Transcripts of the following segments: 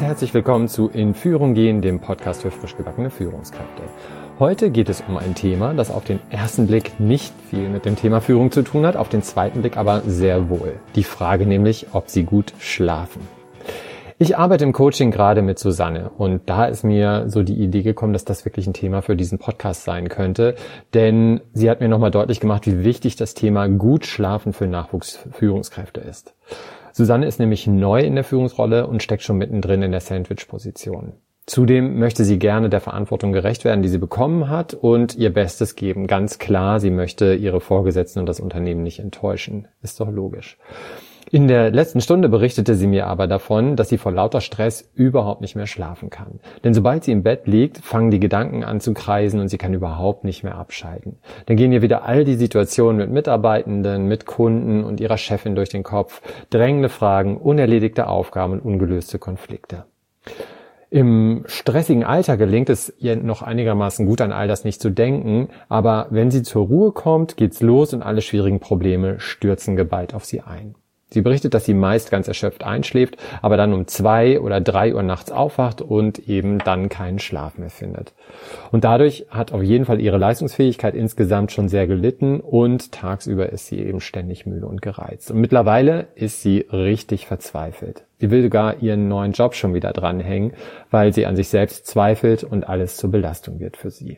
und herzlich willkommen zu In Führung gehen, dem Podcast für frisch gebackene Führungskräfte. Heute geht es um ein Thema, das auf den ersten Blick nicht viel mit dem Thema Führung zu tun hat, auf den zweiten Blick aber sehr wohl. Die Frage nämlich, ob Sie gut schlafen. Ich arbeite im Coaching gerade mit Susanne und da ist mir so die Idee gekommen, dass das wirklich ein Thema für diesen Podcast sein könnte, denn sie hat mir nochmal deutlich gemacht, wie wichtig das Thema gut schlafen für Nachwuchsführungskräfte ist. Susanne ist nämlich neu in der Führungsrolle und steckt schon mittendrin in der Sandwich-Position. Zudem möchte sie gerne der Verantwortung gerecht werden, die sie bekommen hat und ihr Bestes geben. Ganz klar, sie möchte ihre Vorgesetzten und das Unternehmen nicht enttäuschen. Ist doch logisch. In der letzten Stunde berichtete sie mir aber davon, dass sie vor lauter Stress überhaupt nicht mehr schlafen kann. Denn sobald sie im Bett liegt, fangen die Gedanken an zu kreisen und sie kann überhaupt nicht mehr abschalten. Dann gehen ihr wieder all die Situationen mit Mitarbeitenden, mit Kunden und ihrer Chefin durch den Kopf, drängende Fragen, unerledigte Aufgaben und ungelöste Konflikte. Im stressigen Alter gelingt es ihr noch einigermaßen gut, an all das nicht zu denken, aber wenn sie zur Ruhe kommt, geht's los und alle schwierigen Probleme stürzen geballt auf sie ein. Sie berichtet, dass sie meist ganz erschöpft einschläft, aber dann um 2 oder 3 Uhr nachts aufwacht und eben dann keinen Schlaf mehr findet. Und dadurch hat auf jeden Fall ihre Leistungsfähigkeit insgesamt schon sehr gelitten und tagsüber ist sie eben ständig müde und gereizt. Und mittlerweile ist sie richtig verzweifelt. Sie will sogar ihren neuen Job schon wieder dranhängen, weil sie an sich selbst zweifelt und alles zur Belastung wird für sie.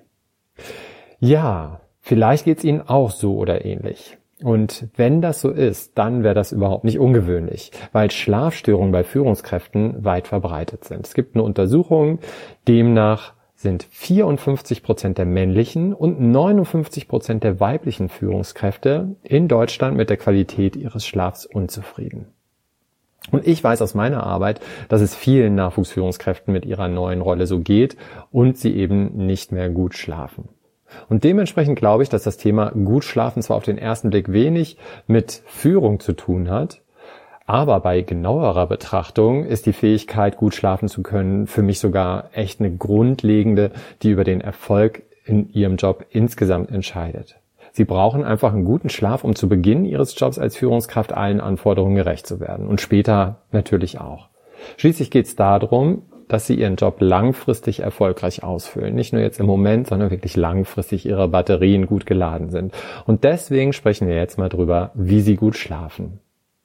Ja, vielleicht geht's Ihnen auch so oder ähnlich. Und wenn das so ist, dann wäre das überhaupt nicht ungewöhnlich, weil Schlafstörungen bei Führungskräften weit verbreitet sind. Es gibt eine Untersuchung, demnach sind 54% der männlichen und 59% der weiblichen Führungskräfte in Deutschland mit der Qualität ihres Schlafs unzufrieden. Und ich weiß aus meiner Arbeit, dass es vielen Nachwuchsführungskräften mit ihrer neuen Rolle so geht und sie eben nicht mehr gut schlafen. Und dementsprechend glaube ich, dass das Thema gut schlafen zwar auf den ersten Blick wenig mit Führung zu tun hat, aber bei genauerer Betrachtung ist die Fähigkeit, gut schlafen zu können, für mich sogar echt eine grundlegende, die über den Erfolg in Ihrem Job insgesamt entscheidet. Sie brauchen einfach einen guten Schlaf, um zu Beginn Ihres Jobs als Führungskraft allen Anforderungen gerecht zu werden und später natürlich auch. Schließlich geht es darum, dass Sie Ihren Job langfristig erfolgreich ausfüllen. Nicht nur jetzt im Moment, sondern wirklich langfristig Ihre Batterien gut geladen sind. Und deswegen sprechen wir jetzt mal drüber, wie Sie gut schlafen.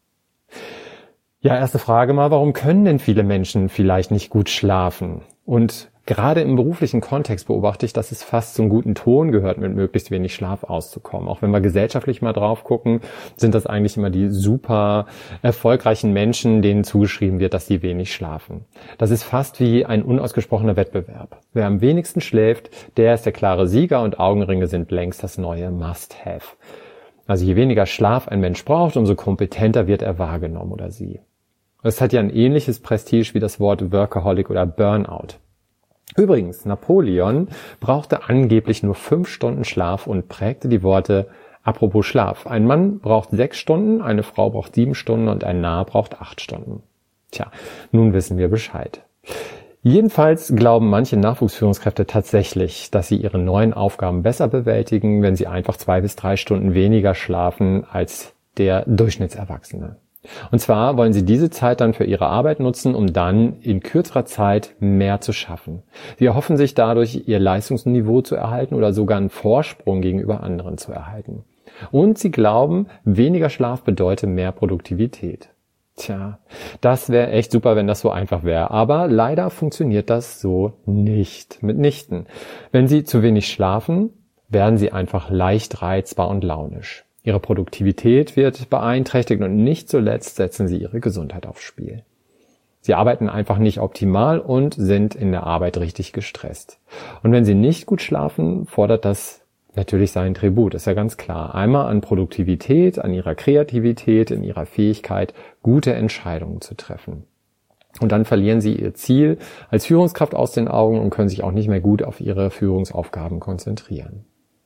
Ja, erste Frage mal, warum können denn viele Menschen vielleicht nicht gut schlafen? Und gerade im beruflichen Kontext beobachte ich, dass es fast zum guten Ton gehört, mit möglichst wenig Schlaf auszukommen. Auch wenn wir gesellschaftlich mal drauf gucken, sind das eigentlich immer die super erfolgreichen Menschen, denen zugeschrieben wird, dass sie wenig schlafen. Das ist fast wie ein unausgesprochener Wettbewerb. Wer am wenigsten schläft, der ist der klare Sieger und Augenringe sind längst das neue Must-Have. Also je weniger Schlaf ein Mensch braucht, umso kompetenter wird er wahrgenommen oder sie. Es hat ja ein ähnliches Prestige wie das Wort Workaholic oder Burnout. Übrigens, Napoleon brauchte angeblich nur 5 Stunden Schlaf und prägte die Worte, apropos Schlaf, ein Mann braucht 6 Stunden, eine Frau braucht 7 Stunden und ein Narr braucht 8 Stunden. Tja, nun wissen wir Bescheid. Jedenfalls glauben manche Nachwuchsführungskräfte tatsächlich, dass sie ihre neuen Aufgaben besser bewältigen, wenn sie einfach 2 bis 3 Stunden weniger schlafen als der Durchschnittserwachsene. Und zwar wollen sie diese Zeit dann für ihre Arbeit nutzen, um dann in kürzerer Zeit mehr zu schaffen. Sie erhoffen sich dadurch, ihr Leistungsniveau zu erhalten oder sogar einen Vorsprung gegenüber anderen zu erhalten. Und sie glauben, weniger Schlaf bedeutet mehr Produktivität. Tja, das wäre echt super, wenn das so einfach wäre. Aber leider funktioniert das so nicht, mitnichten. Wenn Sie zu wenig schlafen, werden Sie einfach leicht reizbar und launisch. Ihre Produktivität wird beeinträchtigt und nicht zuletzt setzen Sie Ihre Gesundheit aufs Spiel. Sie arbeiten einfach nicht optimal und sind in der Arbeit richtig gestresst. Und wenn Sie nicht gut schlafen, fordert das natürlich seinen Tribut, ist ja ganz klar. Einmal an Produktivität, an Ihrer Kreativität, in Ihrer Fähigkeit, gute Entscheidungen zu treffen. Und dann verlieren Sie Ihr Ziel als Führungskraft aus den Augen und können sich auch nicht mehr gut auf Ihre Führungsaufgaben konzentrieren.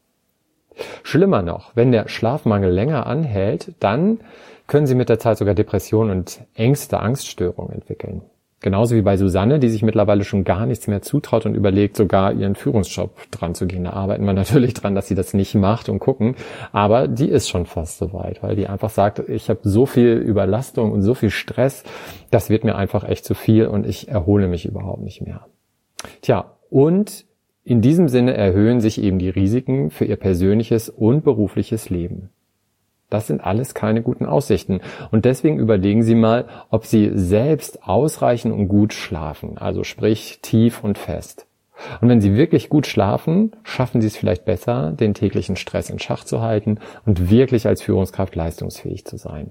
Schlimmer noch, wenn der Schlafmangel länger anhält, dann können Sie mit der Zeit sogar Depressionen und Ängste, Angststörungen entwickeln. Genauso wie bei Susanne, die sich mittlerweile schon gar nichts mehr zutraut und überlegt, sogar ihren Führungsjob dran zu gehen. Da arbeiten wir natürlich dran, dass sie das nicht macht und gucken. Aber die ist schon fast so weit, weil die einfach sagt, ich habe so viel Überlastung und so viel Stress, das wird mir einfach echt zu viel und ich erhole mich überhaupt nicht mehr. Tja, und in diesem Sinne erhöhen sich eben die Risiken für ihr persönliches und berufliches Leben. Das sind alles keine guten Aussichten. Und deswegen überlegen Sie mal, ob Sie selbst ausreichend und gut schlafen. Also sprich tief und fest. Und wenn Sie wirklich gut schlafen, schaffen Sie es vielleicht besser, den täglichen Stress in Schach zu halten und wirklich als Führungskraft leistungsfähig zu sein.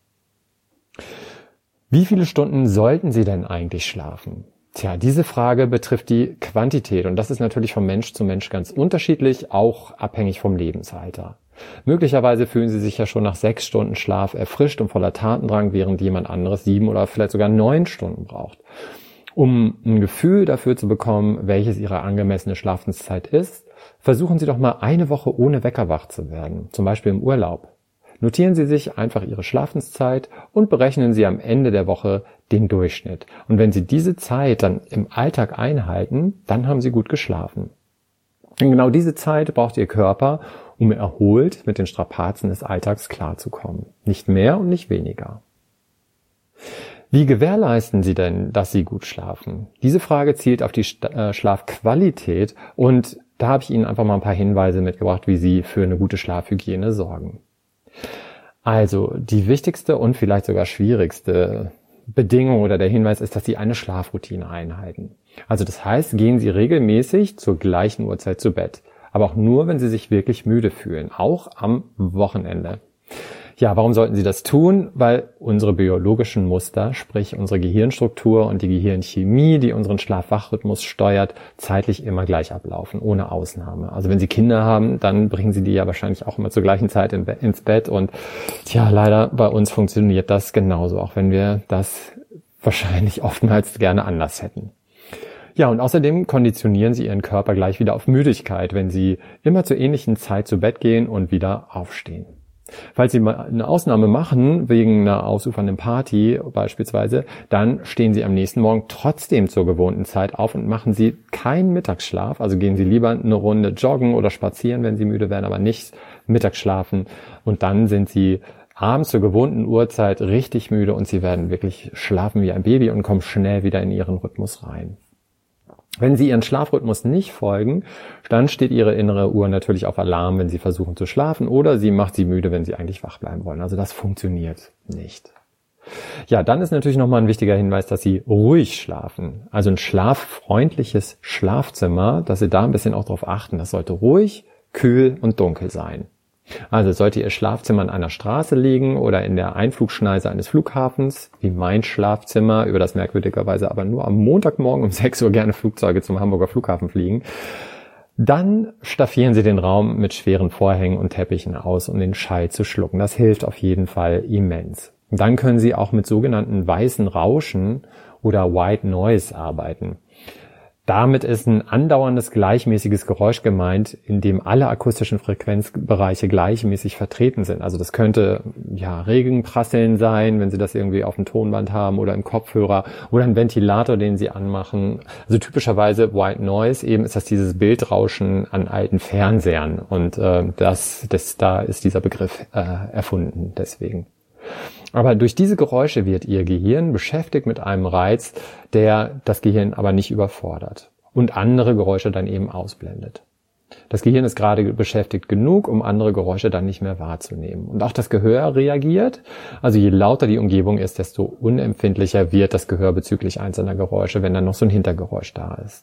Wie viele Stunden sollten Sie denn eigentlich schlafen? Tja, diese Frage betrifft die Quantität. Und das ist natürlich von Mensch zu Mensch ganz unterschiedlich, auch abhängig vom Lebensalter. Möglicherweise fühlen Sie sich ja schon nach 6 Stunden Schlaf erfrischt und voller Tatendrang, während jemand anderes 7 oder vielleicht sogar 9 Stunden braucht. Um ein Gefühl dafür zu bekommen, welches Ihre angemessene Schlafenszeit ist, versuchen Sie doch mal eine Woche ohne Wecker wach zu werden, zum Beispiel im Urlaub. Notieren Sie sich einfach Ihre Schlafenszeit und berechnen Sie am Ende der Woche den Durchschnitt. Und wenn Sie diese Zeit dann im Alltag einhalten, dann haben Sie gut geschlafen. Und genau diese Zeit braucht Ihr Körper, um erholt mit den Strapazen des Alltags klarzukommen. Nicht mehr und nicht weniger. Wie gewährleisten Sie denn, dass Sie gut schlafen? Diese Frage zielt auf die Schlafqualität und da habe ich Ihnen einfach mal ein paar Hinweise mitgebracht, wie Sie für eine gute Schlafhygiene sorgen. Also die wichtigste und vielleicht sogar schwierigste Bedingung oder der Hinweis ist, dass Sie eine Schlafroutine einhalten. Also das heißt, gehen Sie regelmäßig zur gleichen Uhrzeit zu Bett. Aber auch nur, wenn Sie sich wirklich müde fühlen, auch am Wochenende. Ja, warum sollten Sie das tun? Weil unsere biologischen Muster, sprich unsere Gehirnstruktur und die Gehirnchemie, die unseren Schlaf-Wach-Rhythmus steuert, zeitlich immer gleich ablaufen, ohne Ausnahme. Also wenn Sie Kinder haben, dann bringen Sie die ja wahrscheinlich auch immer zur gleichen Zeit ins Bett. Und tja, leider bei uns funktioniert das genauso, auch wenn wir das wahrscheinlich oftmals gerne anders hätten. Ja, und außerdem konditionieren Sie Ihren Körper gleich wieder auf Müdigkeit, wenn Sie immer zur ähnlichen Zeit zu Bett gehen und wieder aufstehen. Falls Sie mal eine Ausnahme machen, wegen einer ausufernden Party beispielsweise, dann stehen Sie am nächsten Morgen trotzdem zur gewohnten Zeit auf und machen Sie keinen Mittagsschlaf. Also gehen Sie lieber eine Runde joggen oder spazieren, wenn Sie müde werden, aber nicht Mittagsschlafen. Und dann sind Sie abends zur gewohnten Uhrzeit richtig müde und Sie werden wirklich schlafen wie ein Baby und kommen schnell wieder in Ihren Rhythmus rein. Wenn Sie Ihren Schlafrhythmus nicht folgen, dann steht Ihre innere Uhr natürlich auf Alarm, wenn Sie versuchen zu schlafen, oder sie macht Sie müde, wenn Sie eigentlich wach bleiben wollen. Also das funktioniert nicht. Ja, dann ist natürlich nochmal ein wichtiger Hinweis, dass Sie ruhig schlafen. Also ein schlaffreundliches Schlafzimmer, dass Sie da ein bisschen auch drauf achten. Das sollte ruhig, kühl und dunkel sein. Also sollte Ihr Schlafzimmer an einer Straße liegen oder in der Einflugschneise eines Flughafens, wie mein Schlafzimmer, über das merkwürdigerweise aber nur am Montagmorgen um 6 Uhr gerne Flugzeuge zum Hamburger Flughafen fliegen, dann staffieren Sie den Raum mit schweren Vorhängen und Teppichen aus, um den Schall zu schlucken. Das hilft auf jeden Fall immens. Dann können Sie auch mit sogenannten weißen Rauschen oder White Noise arbeiten. Damit ist ein andauerndes, gleichmäßiges Geräusch gemeint, in dem alle akustischen Frequenzbereiche gleichmäßig vertreten sind. Also das könnte ja Regenprasseln sein, wenn Sie das irgendwie auf dem Tonband haben oder im Kopfhörer oder ein Ventilator, den Sie anmachen. Also typischerweise White Noise, eben ist das dieses Bildrauschen an alten Fernsehern und da ist dieser Begriff erfunden deswegen. Aber durch diese Geräusche wird Ihr Gehirn beschäftigt mit einem Reiz, der das Gehirn aber nicht überfordert und andere Geräusche dann eben ausblendet. Das Gehirn ist gerade beschäftigt genug, um andere Geräusche dann nicht mehr wahrzunehmen. Und auch das Gehör reagiert. Also je lauter die Umgebung ist, desto unempfindlicher wird das Gehör bezüglich einzelner Geräusche, wenn dann noch so ein Hintergeräusch da ist.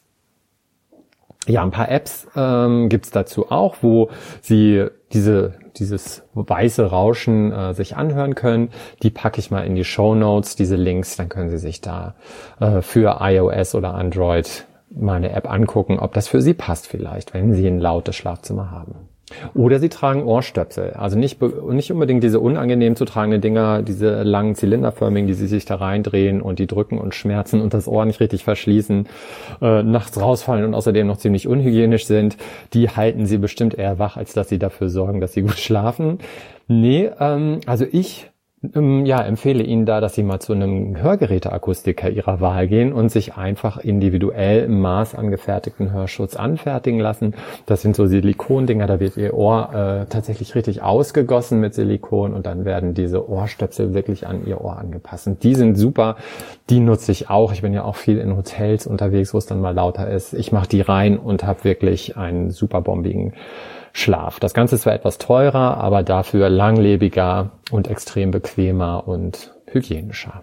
Ja, ein paar Apps gibt's dazu auch, wo Sie dieses weiße Rauschen sich anhören können. Die packe ich mal in die Shownotes, diese Links, dann können Sie sich da für iOS oder Android mal eine App angucken, ob das für Sie passt vielleicht, wenn Sie ein lautes Schlafzimmer haben. Oder Sie tragen Ohrstöpsel, also nicht unbedingt diese unangenehm zu tragenden Dinger, diese langen zylinderförmigen, die Sie sich da reindrehen und die drücken und schmerzen und das Ohr nicht richtig verschließen, nachts rausfallen und außerdem noch ziemlich unhygienisch sind. Die halten Sie bestimmt eher wach, als dass Sie dafür sorgen, dass Sie gut schlafen. Nee, also ich empfehle Ihnen da, dass Sie mal zu einem Hörgeräteakustiker Ihrer Wahl gehen und sich einfach individuell im Maß angefertigten Hörschutz anfertigen lassen. Das sind so Silikondinger, da wird Ihr Ohr tatsächlich richtig ausgegossen mit Silikon und dann werden diese Ohrstöpsel wirklich an Ihr Ohr angepasst. Und die sind super, die nutze ich auch. Ich bin ja auch viel in Hotels unterwegs, wo es dann mal lauter ist. Ich mache die rein und habe wirklich einen super bombigen Schlaf. Das Ganze ist zwar etwas teurer, aber dafür langlebiger und extrem bequemer und hygienischer.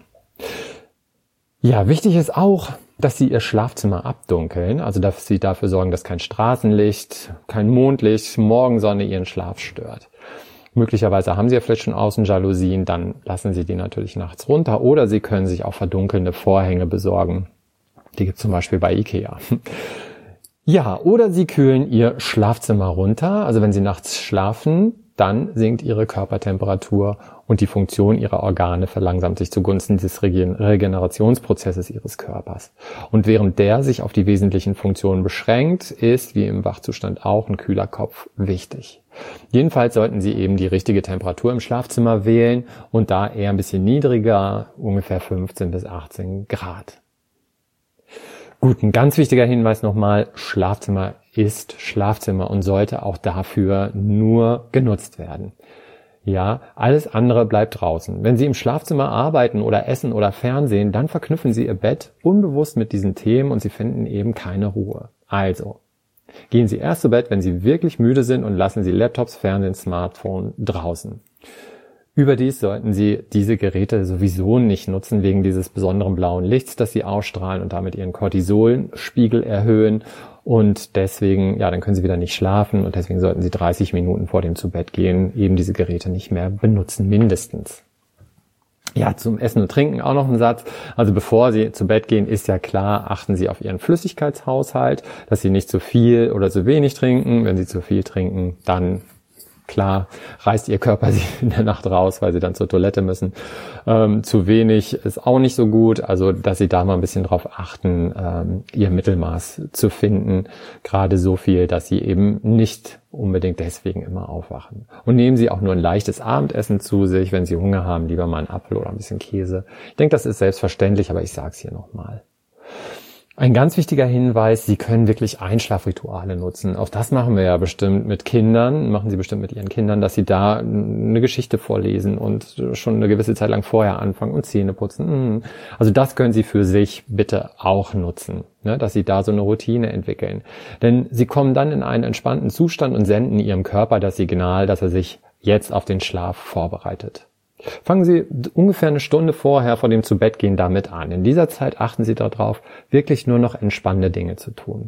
Ja, wichtig ist auch, dass Sie Ihr Schlafzimmer abdunkeln, also dass Sie dafür sorgen, dass kein Straßenlicht, kein Mondlicht, Morgensonne Ihren Schlaf stört. Möglicherweise haben Sie ja vielleicht schon außen Jalousien, dann lassen Sie die natürlich nachts runter oder Sie können sich auch verdunkelnde Vorhänge besorgen. Die gibt es zum Beispiel bei Ikea. Ja, oder Sie kühlen Ihr Schlafzimmer runter. Also wenn Sie nachts schlafen, dann sinkt Ihre Körpertemperatur und die Funktion Ihrer Organe verlangsamt sich zugunsten des Regenerationsprozesses Ihres Körpers. Und während der sich auf die wesentlichen Funktionen beschränkt, ist, wie im Wachzustand auch, ein kühler Kopf wichtig. Jedenfalls sollten Sie eben die richtige Temperatur im Schlafzimmer wählen und da eher ein bisschen niedriger, ungefähr 15 bis 18 Grad. Gut, ein ganz wichtiger Hinweis nochmal, Schlafzimmer ist Schlafzimmer und sollte auch dafür nur genutzt werden. Ja, alles andere bleibt draußen. Wenn Sie im Schlafzimmer arbeiten oder essen oder Fernsehen, dann verknüpfen Sie Ihr Bett unbewusst mit diesen Themen und Sie finden eben keine Ruhe. Also, gehen Sie erst zu Bett, wenn Sie wirklich müde sind und lassen Sie Laptops, Fernsehen, Smartphone draußen. Überdies sollten Sie diese Geräte sowieso nicht nutzen wegen dieses besonderen blauen Lichts, das sie ausstrahlen und damit Ihren Cortisolspiegel erhöhen. Und deswegen, dann können Sie wieder nicht schlafen und deswegen sollten Sie 30 Minuten vor dem Zubettgehen eben diese Geräte nicht mehr benutzen, mindestens. Ja, zum Essen und Trinken auch noch ein Satz. Also bevor Sie zu Bett gehen, ist ja klar, achten Sie auf Ihren Flüssigkeitshaushalt, dass Sie nicht zu viel oder zu wenig trinken. Wenn Sie zu viel trinken, dann klar, reißt Ihr Körper sie in der Nacht raus, weil Sie dann zur Toilette müssen. Zu wenig ist auch nicht so gut, also dass Sie da mal ein bisschen drauf achten, Ihr Mittelmaß zu finden. Gerade so viel, dass Sie eben nicht unbedingt deswegen immer aufwachen. Und nehmen Sie auch nur ein leichtes Abendessen zu sich. Wenn Sie Hunger haben, lieber mal einen Apfel oder ein bisschen Käse. Ich denke, das ist selbstverständlich, aber ich sage es hier nochmal. Ein ganz wichtiger Hinweis, Sie können wirklich Einschlafrituale nutzen. Auch das machen wir ja bestimmt mit Kindern, machen Sie bestimmt mit Ihren Kindern, dass Sie da eine Geschichte vorlesen und schon eine gewisse Zeit lang vorher anfangen und Zähne putzen. Also das können Sie für sich bitte auch nutzen, ne, dass Sie da so eine Routine entwickeln. Denn Sie kommen dann in einen entspannten Zustand und senden Ihrem Körper das Signal, dass er sich jetzt auf den Schlaf vorbereitet. Fangen Sie ungefähr eine Stunde vorher vor dem Zubettgehen damit an. In dieser Zeit achten Sie darauf, wirklich nur noch entspannende Dinge zu tun.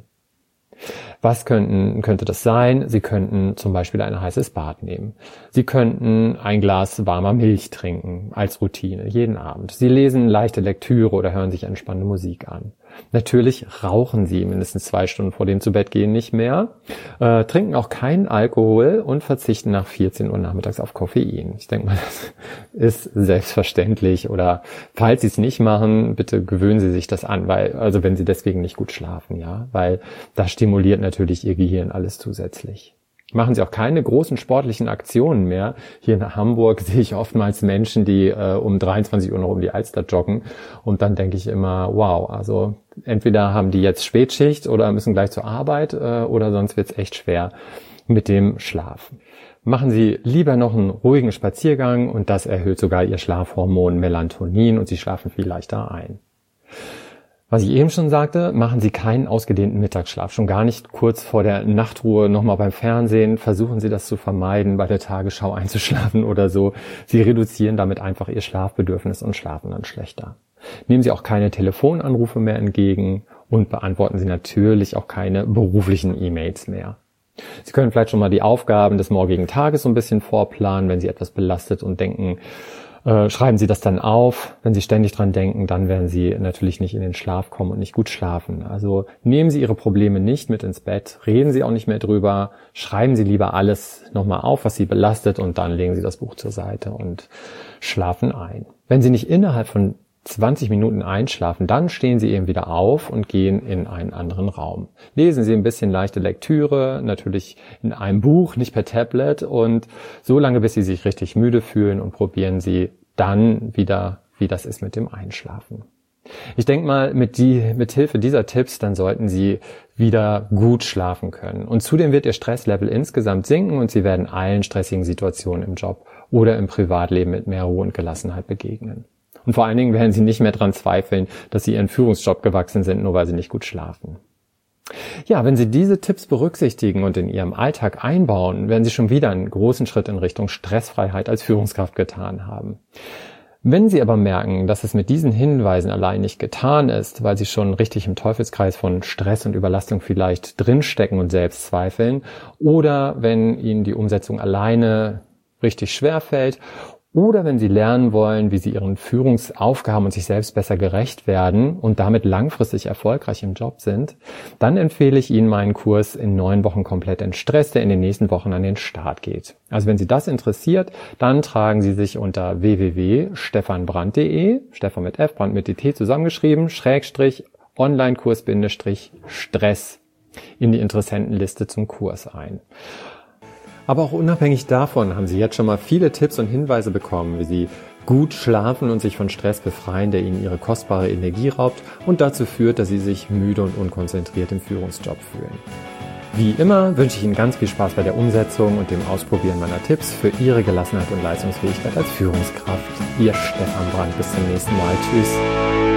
Was könnte das sein? Sie könnten zum Beispiel ein heißes Bad nehmen. Sie könnten ein Glas warmer Milch trinken als Routine jeden Abend. Sie lesen leichte Lektüre oder hören sich entspannende Musik an. Natürlich rauchen Sie mindestens 2 Stunden vor dem Zubettgehen nicht mehr, trinken auch keinen Alkohol und verzichten nach 14 Uhr nachmittags auf Koffein. Ich denke mal, das ist selbstverständlich oder falls Sie es nicht machen, bitte gewöhnen Sie sich das an, also wenn Sie deswegen nicht gut schlafen, ja, weil das stimuliert natürlich Ihr Gehirn alles zusätzlich. Machen Sie auch keine großen sportlichen Aktionen mehr. Hier in Hamburg sehe ich oftmals Menschen, die um 23 Uhr noch um die Alster joggen. Und dann denke ich immer, wow, also entweder haben die jetzt Spätschicht oder müssen gleich zur Arbeit oder sonst wird es echt schwer mit dem Schlafen. Machen Sie lieber noch einen ruhigen Spaziergang und das erhöht sogar Ihr Schlafhormon Melatonin und Sie schlafen viel leichter ein. Was ich eben schon sagte, machen Sie keinen ausgedehnten Mittagsschlaf, schon gar nicht kurz vor der Nachtruhe nochmal beim Fernsehen. Versuchen Sie das zu vermeiden, bei der Tagesschau einzuschlafen oder so. Sie reduzieren damit einfach Ihr Schlafbedürfnis und schlafen dann schlechter. Nehmen Sie auch keine Telefonanrufe mehr entgegen und beantworten Sie natürlich auch keine beruflichen E-Mails mehr. Sie können vielleicht schon mal die Aufgaben des morgigen Tages so ein bisschen vorplanen, wenn Sie etwas belastet und denken, schreiben Sie das dann auf. Wenn Sie ständig dran denken, dann werden Sie natürlich nicht in den Schlaf kommen und nicht gut schlafen. Also nehmen Sie Ihre Probleme nicht mit ins Bett, reden Sie auch nicht mehr drüber, schreiben Sie lieber alles nochmal auf, was Sie belastet und dann legen Sie das Buch zur Seite und schlafen ein. Wenn Sie nicht innerhalb von 20 Minuten einschlafen, dann stehen Sie eben wieder auf und gehen in einen anderen Raum. Lesen Sie ein bisschen leichte Lektüre, natürlich in einem Buch, nicht per Tablet und so lange, bis Sie sich richtig müde fühlen und probieren Sie dann wieder, wie das ist mit dem Einschlafen. Ich denke mal, mit Hilfe dieser Tipps, dann sollten Sie wieder gut schlafen können. Und zudem wird Ihr Stresslevel insgesamt sinken und Sie werden allen stressigen Situationen im Job oder im Privatleben mit mehr Ruhe und Gelassenheit begegnen. Und vor allen Dingen werden Sie nicht mehr daran zweifeln, dass Sie Ihren Führungsjob gewachsen sind, nur weil Sie nicht gut schlafen. Ja, wenn Sie diese Tipps berücksichtigen und in Ihrem Alltag einbauen, werden Sie schon wieder einen großen Schritt in Richtung Stressfreiheit als Führungskraft getan haben. Wenn Sie aber merken, dass es mit diesen Hinweisen allein nicht getan ist, weil Sie schon richtig im Teufelskreis von Stress und Überlastung vielleicht drinstecken und selbst zweifeln, oder wenn Ihnen die Umsetzung alleine richtig schwer fällt, oder wenn Sie lernen wollen, wie Sie Ihren Führungsaufgaben und sich selbst besser gerecht werden und damit langfristig erfolgreich im Job sind, dann empfehle ich Ihnen meinen Kurs in 9 Wochen komplett entstresst, der in den nächsten Wochen an den Start geht. Also wenn Sie das interessiert, dann tragen Sie sich unter www.stefanbrand.de, Stefan mit F, Brand mit DT zusammengeschrieben, / Onlinekurs-Stress in die Interessentenliste zum Kurs ein. Aber auch unabhängig davon haben Sie jetzt schon mal viele Tipps und Hinweise bekommen, wie Sie gut schlafen und sich von Stress befreien, der Ihnen Ihre kostbare Energie raubt und dazu führt, dass Sie sich müde und unkonzentriert im Führungsjob fühlen. Wie immer wünsche ich Ihnen ganz viel Spaß bei der Umsetzung und dem Ausprobieren meiner Tipps für Ihre Gelassenheit und Leistungsfähigkeit als Führungskraft. Ihr Stefan Brand. Bis zum nächsten Mal. Tschüss.